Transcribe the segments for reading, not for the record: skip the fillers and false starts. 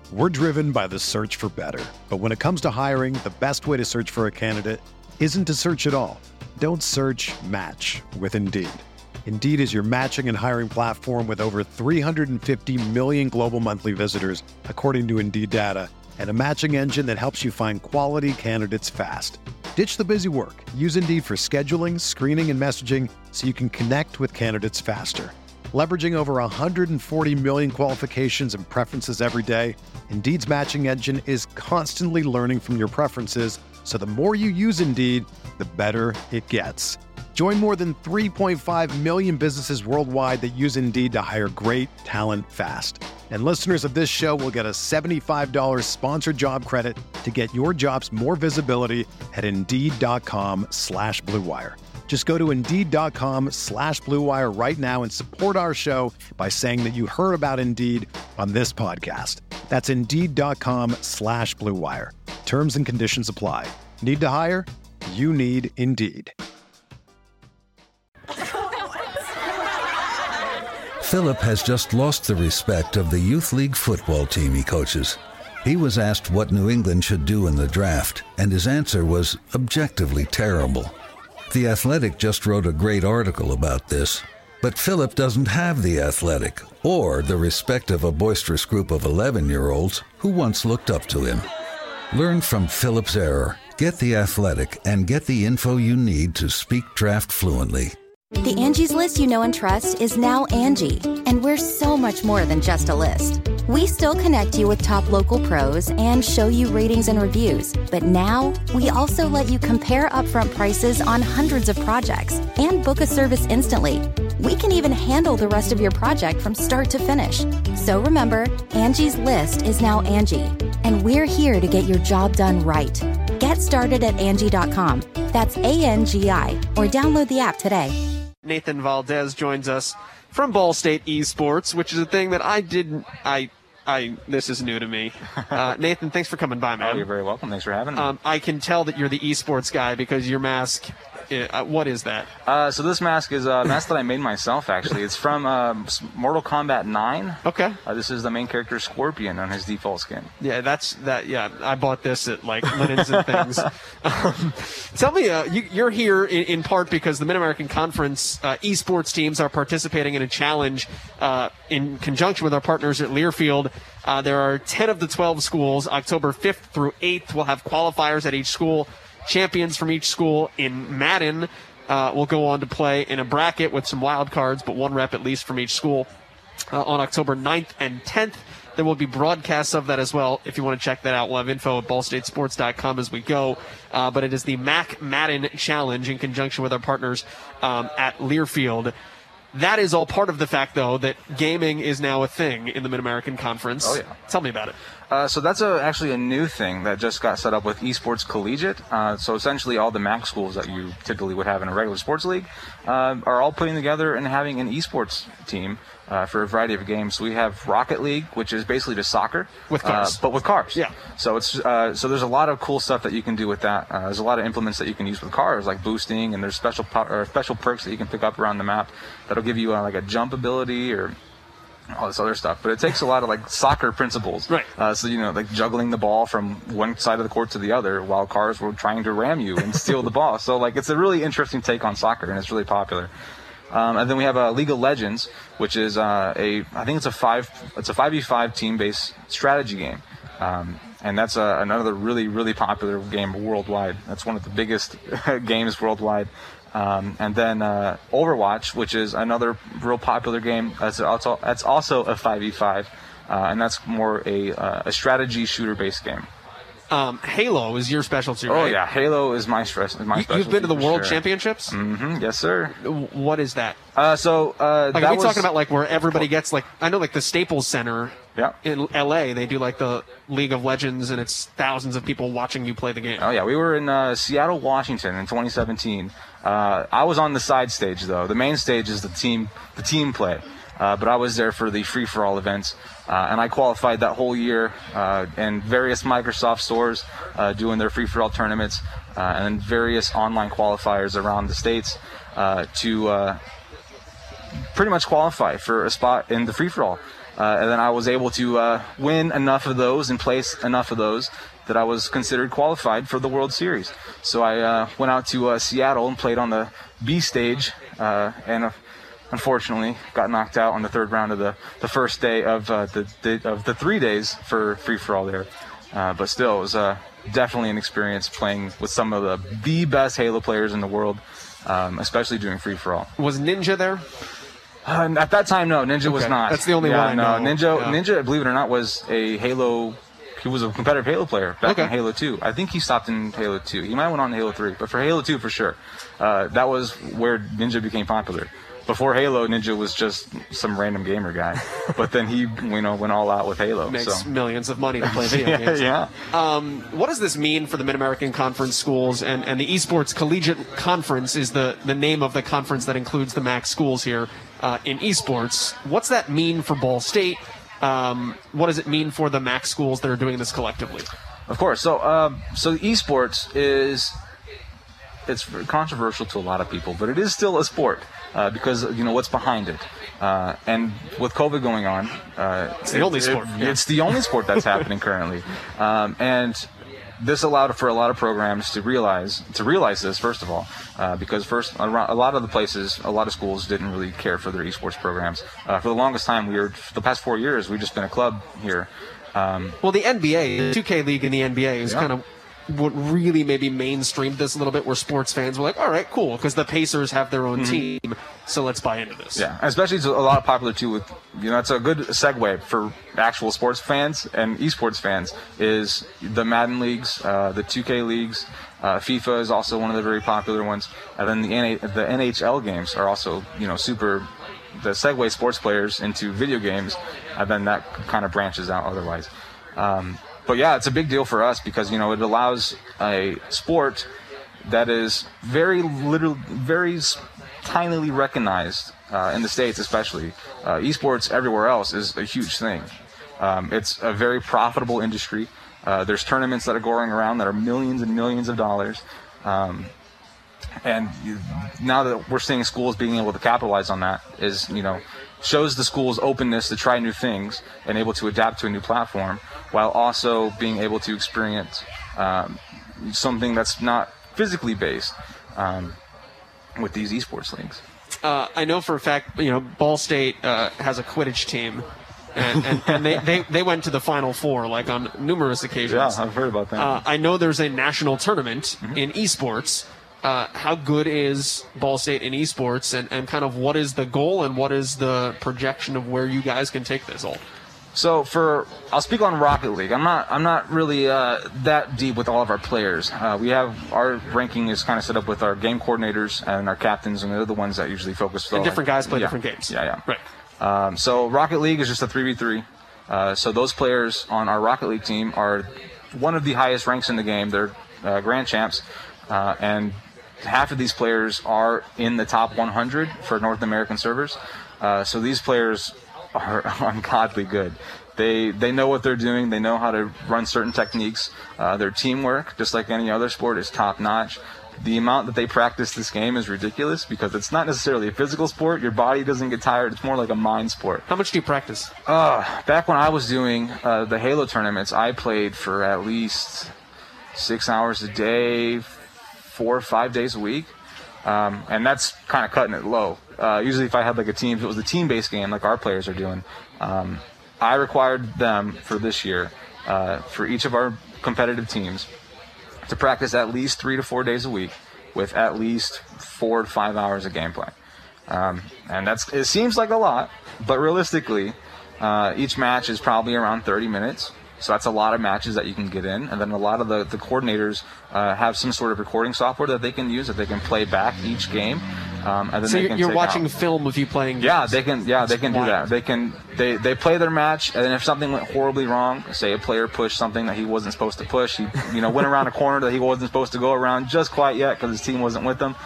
We're driven by the search for better. But when it comes to hiring, the best way to search for a candidate isn't to search at all. Don't search, match with Indeed. Indeed is your matching and hiring platform with over 350 million global monthly visitors, according to Indeed data, and a matching engine that helps you find quality candidates fast. Ditch the busy work. Use Indeed for scheduling, screening, and messaging so you can connect with candidates faster. Leveraging over 140 million qualifications and preferences every day, Indeed's matching engine is constantly learning from your preferences, so the more you use Indeed, the better it gets. Join more than 3.5 million businesses worldwide that use Indeed to hire great talent fast. And listeners of this show will get a $75 sponsored job credit to get your jobs more visibility at Indeed.com/Blue Wire. Just go to Indeed.com/Blue Wire right now and support our show by saying that you heard about Indeed on this podcast. That's Indeed.com/Blue Wire. Terms and conditions apply. Need to hire? You need Indeed. Philip has just lost the respect of the Youth League football team he coaches. He was asked what New England should do in the draft, and his answer was objectively terrible. The Athletic just wrote a great article about this, but Philip doesn't have the Athletic or the respect of a boisterous group of 11-year-olds who once looked up to him. Learn from Philip's error, get the Athletic, and get the info you need to speak draft fluently. The Angie's List you know and trust is now Angie, and we're so much more than just a list. We still connect you with top local pros and show you ratings and reviews, but now we also let you compare upfront prices on hundreds of projects and book a service instantly. We can even handle the rest of your project from start to finish. So remember, Angie's List is now Angie, and we're here to get your job done right. Get started at Angie.com. That's ANGI, or download the app today. Nathan Valdez joins us from Ball State Esports, which is a thing that this is new to me. Nathan, thanks for coming by, man. Oh, you're very welcome. Thanks for having me. I can tell that you're the esports guy because your mask, what is that? So this mask is a mask that I made myself, actually. It's from Mortal Kombat 9. Okay. This is the main character Scorpion on his default skin. Yeah, yeah, I bought this at like Linens and things. Tell me, you're here in part because the Mid-American Conference esports teams are participating in a challenge in conjunction with our partners at Learfield. There are 10 of the 12 schools. October 5th through 8th, we'll have qualifiers at each school. Champions from each school in Madden will go on to play in a bracket with some wild cards, but one rep at least from each school on October 9th and 10th. There will be broadcasts of that as well. If you want to check that out, we'll have info at ballstatesports.com as we go. But it is the Mac Madden Challenge in conjunction with our partners at Learfield. That is all part of the fact, though, that gaming is now a thing in the Mid-American Conference. Oh, yeah. Tell me about it. So that's actually a new thing that just got set up with Esports Collegiate. So essentially all the MAC schools that you typically would have in a regular sports league are all putting together and having an esports team for a variety of games. So we have Rocket League, which is basically just soccer. With cars. But with cars. Yeah. So it's so there's a lot of cool stuff that you can do with that. There's a lot of implements that you can use with cars, like boosting, and there's special perks that you can pick up around the map that'll give you like a jump ability or all this other stuff. But it takes a lot of like soccer principles. Right. So, like juggling the ball from one side of the court to the other while cars were trying to ram you and steal the ball. So like it's a really interesting take on soccer, and it's really popular. And then we have League of Legends, which is I think it's a 5v5 team-based strategy game. And that's another really, really popular game worldwide. That's one of the biggest games worldwide. And then Overwatch, which is another real popular game. That's also a 5v5, and that's more a strategy shooter-based game. Halo is your specialty, right? Oh yeah, Halo is my specialty. You've been to the World Championships? Mm-hmm. Yes, sir. What is that? Are we talking about like where everybody gets like, I know like the Staples Center Yeah. in LA, they do like the League of Legends, and it's thousands of people watching you play the game. Oh yeah, we were in Seattle, Washington in 2017. I was on the side stage though. The main stage is the team play. But I was there for the free-for-all events, and I qualified that whole year in various Microsoft stores doing their free-for-all tournaments, and various online qualifiers around the states to pretty much qualify for a spot in the free-for-all. And then I was able to win enough of those and place enough of those that I was considered qualified for the World Series. So I went out to Seattle and played on the B stage, and unfortunately got knocked out on the third round of the first day of the 3 days for free-for-all there. But still, it was definitely an experience playing with some of the best Halo players in the world, especially doing free-for-all. Was Ninja there? At that time, no, Ninja was not. That's the only one I know. Ninja, believe it or not, was a Halo. He was a competitive Halo player back in Halo 2. I think he stopped in Halo 2. He might have went on to Halo 3, but for Halo 2 for sure. That was where Ninja became popular. Before Halo, Ninja was just some random gamer guy, but then he, went all out with Halo. Makes millions of money to play video games. Yeah. What does this mean for the Mid-American Conference schools? And the Esports Collegiate Conference is the name of the conference that includes the MAC schools here in esports. What's that mean for Ball State? What does it mean for the MAC schools that are doing this collectively? Of course. So esports it's controversial to a lot of people, but it is still a sport. Because what's behind it, and with COVID going on, it's the only sport. It's the only sport that's happening currently, and this allowed for a lot of programs to realize this first of all, because a lot of the places, a lot of schools didn't really care for their esports programs. For the longest time, for the past 4 years, we've just been a club here. Well, the NBA, the 2K League in the NBA is kind of what really maybe mainstreamed this a little bit, where sports fans were like, all right, cool, because the Pacers have their own team, so let's buy into this. Yeah, especially it's a lot popular too with, it's a good segue for actual sports fans and esports fans, is the Madden leagues, the 2K leagues, FIFA is also one of the very popular ones, and then the NHL games are also, super, the segue sports players into video games, and then that kind of branches out otherwise. But yeah, it's a big deal for us because, it allows a sport that is very tinily recognized in the States especially. Esports everywhere else is a huge thing. It's a very profitable industry. There's tournaments that are going around that are millions and millions of dollars. And now that we're seeing schools being able to capitalize on that is, shows the school's openness to try new things and able to adapt to a new platform, while also being able to experience something that's not physically based with these esports leagues. I know for a fact, Ball State has a Quidditch team, and they went to the Final Four on numerous occasions. Yeah, I've heard about that. I know there's a national tournament in esports. How good is Ball State in esports, and kind of what is the goal and what is the projection of where you guys can take this all? So I'll speak on Rocket League. I'm not really that deep with all of our players. We have our ranking is kind of set up with our game coordinators and our captains, and they're the ones that usually focus. And different guys play different games. Yeah. Right. So Rocket League is just a 3v3. So those players on our Rocket League team are one of the highest ranks in the game. They're grand champs, and half of these players are in the top 100 for North American servers. So these players are ungodly good. They know what they're doing. They know how to run certain techniques. Their teamwork, just like any other sport, is top notch. The amount that they practice this game is ridiculous because it's not necessarily a physical sport. Your body doesn't get tired. It's more like a mind sport. How much do you practice? Back when I was doing the Halo tournaments, I played for at least 6 hours a day, 4 or 5 days a week, and that's kind of cutting it low. Usually if I had a team, if it was a team-based game like our players are doing, I required them for this year, for each of our competitive teams, to practice at least 3 to 4 days a week with at least 4 to 5 hours of gameplay. And it seems like a lot, but realistically, each match is probably around 30 minutes. So that's a lot of matches that you can get in, and then a lot of the coordinators have some sort of recording software that they can use, that they can play back each game. And then so you're watching film of you playing. Yeah, they can do that. They play their match, and then if something went horribly wrong, say a player pushed something that he wasn't supposed to push, he went around a corner that he wasn't supposed to go around just quite yet because his team wasn't with them.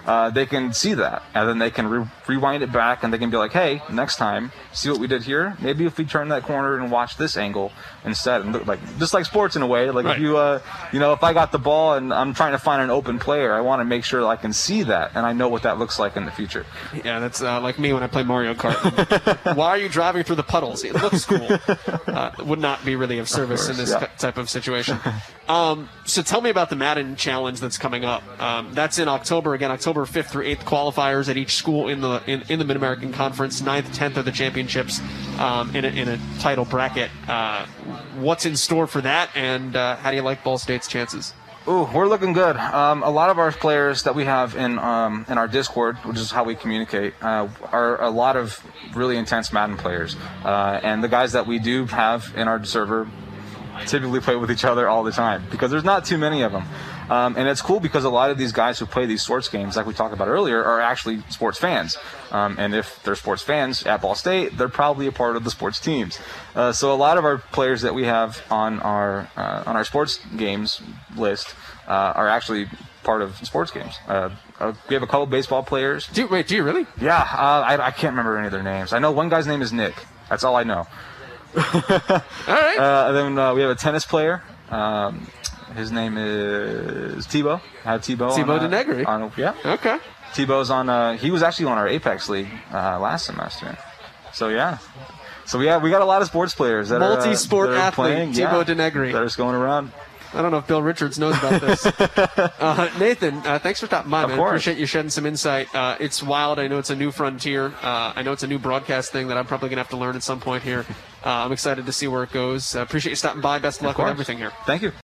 they can see that, and then they can rewind it back, and they can be like, hey, next time, see what we did here? Maybe if we turn that corner and watch this angle instead, and look, like just like sports in a way. Like right. if you, if I got the ball and I'm trying to find an open player, I want to make sure that I can see that, and I know what that looks like in the future. Yeah, that's like me when I play Mario Kart. Why are you driving through the puddles? It looks cool. Would not be really of service in this type of situation. So tell me about the Madden Challenge that's coming up. That's in October, again, October 5th through 8th, qualifiers at each school in the Mid-American Conference. 9th, 10th are the championships in a title bracket. What's in store for that, and how do you like Ball State's chances? Ooh, we're looking good. A lot of our players that we have in our Discord, which is how we communicate, are a lot of really intense Madden players. And the guys that we do have in our server typically play with each other all the time because there's not too many of them. And it's cool because a lot of these guys who play these sports games, like we talked about earlier, are actually sports fans. And if they're sports fans at Ball State, they're probably a part of the sports teams. So a lot of our players that we have on our sports games list are actually part of sports games. We have a couple baseball players. Do you really? Yeah, I can't remember any of their names. I know one guy's name is Nick. That's all I know. All right. And then we have a tennis player. His name is Tebow. I have Tebow. Tebow Denegri. Yeah. Okay. Tebow's on. He was actually on our Apex League last semester. So yeah. So we got a lot of sports players that multi-sport are athlete playing, Tebow Denegri. That are just going around. I don't know if Bill Richards knows about this. Nathan, thanks for stopping by, man. Of course. Appreciate you shedding some insight. It's wild. I know it's a new frontier. I know it's a new broadcast thing that I'm probably going to have to learn at some point here. I'm excited to see where it goes. Appreciate you stopping by. Best of luck with everything here. Thank you.